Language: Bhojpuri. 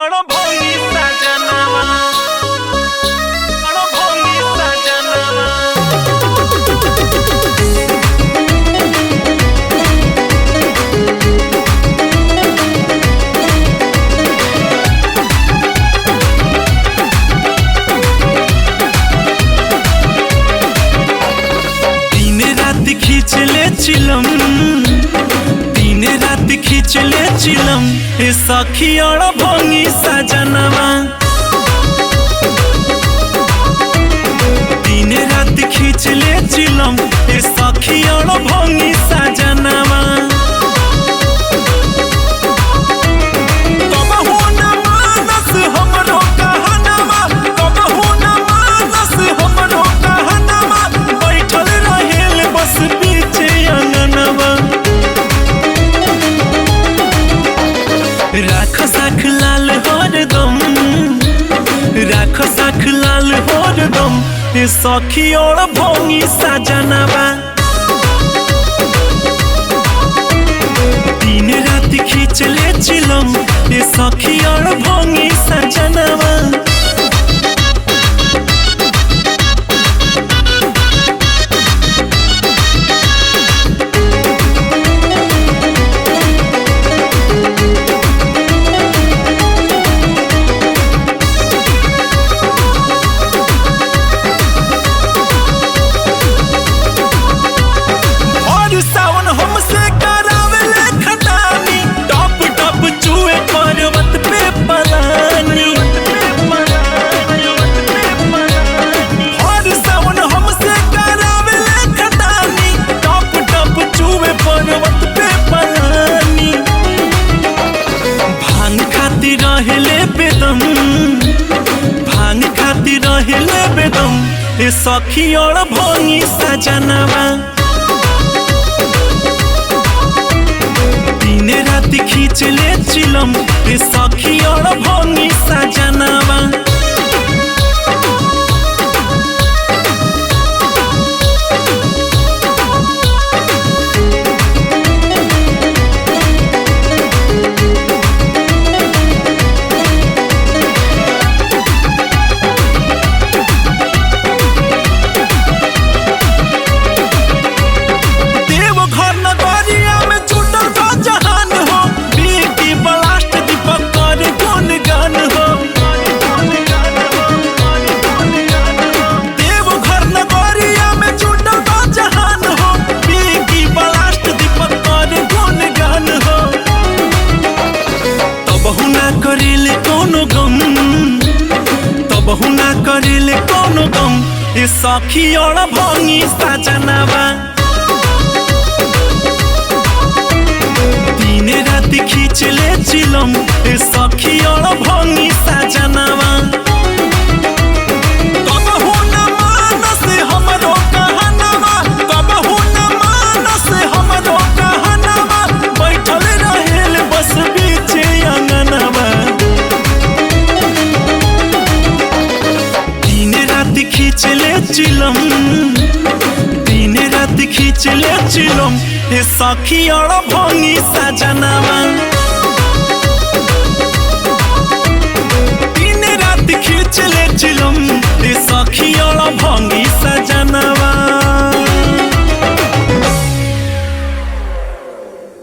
खींचले चिलम ए सखी और भंगी सजनवा दिन रात खींचले चिलम ए सखी और भंगी सजनवा राख साख लाल हरदम ए सखी और भंगी सजनवा दिन रात खींचले चिलम ए सखी और भंगी सजनवा भांग खाती रहेले बेदम ए सखी और भंगी सजनवा दिन रात खींचले चिलम ए सखी और भंगी सजनवा करेले कोनो गम ए सखी और भंगी सजनवा दिन रात खींचले चिलम ए सखी और भंगी सजनवा चिलम दिन रात खींचले चिलम ए सखी और भंगी सजना